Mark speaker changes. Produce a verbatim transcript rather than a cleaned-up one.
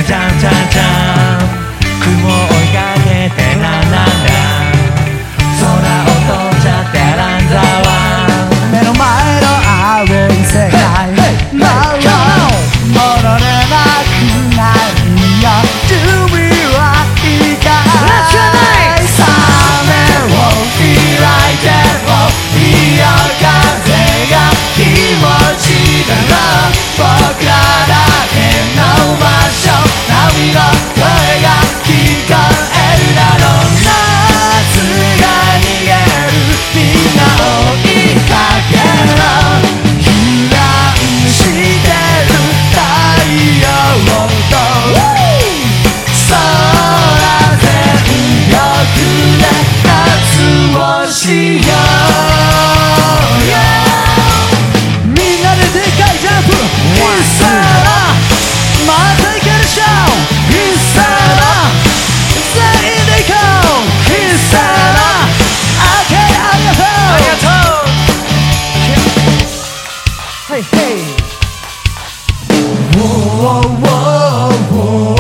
Speaker 1: じゃんじゃんじゃん雲を追いかけてなんなんだ空を飛んじゃってアランザワン
Speaker 2: 目の前の青い世界まだ戻れなくなるよ準備はいいかいサメを開いてもいいよ風が気持ちいいだろ僕らだけの場所波の声が聞こえるだろう夏が逃げるみんな追いかけろ油断してる太陽と空全力で夏をしようよみんなででかいジャンプいっさらまたいけるでしょいっさら全員でいこういっさら OK ありがとう
Speaker 1: ありがとう
Speaker 2: Hey hey Whoa whoa whoa